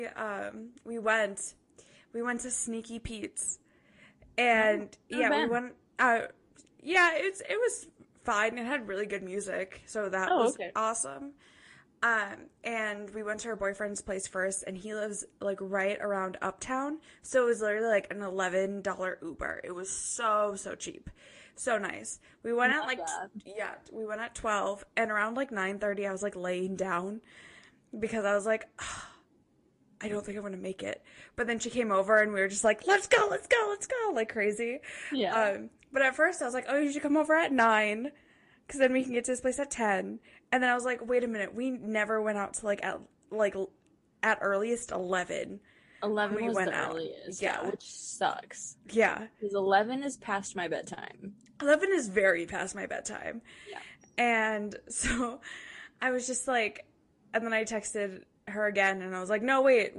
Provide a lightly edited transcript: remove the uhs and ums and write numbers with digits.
we went to Sneaky Pete's, and Never yeah, we been. went. Yeah, it was fine. It had really good music, so that Oh, was okay. awesome. And we went to her boyfriend's place first, and he lives like right around Uptown, so it was literally like an $11 Uber. It was so cheap, so nice. We went at Not like bad. yeah, we went at 12, and around like 9:30, I was like laying down because I was like, I don't think I'm gonna make it. But then she came over and we were just like, let's go, let's go, let's go, like crazy. Yeah. But at first I was like, oh, you should come over at 9, because then we can get to this place at 10. And then I was like, wait a minute, we never went out to like at earliest 11. 11 We was went the out. earliest, yeah, Yeah, which sucks. yeah. Because 11 is past my bedtime. 11 is very past my bedtime. Yeah. And so I was just like, and then I texted her again and I was like, no, wait,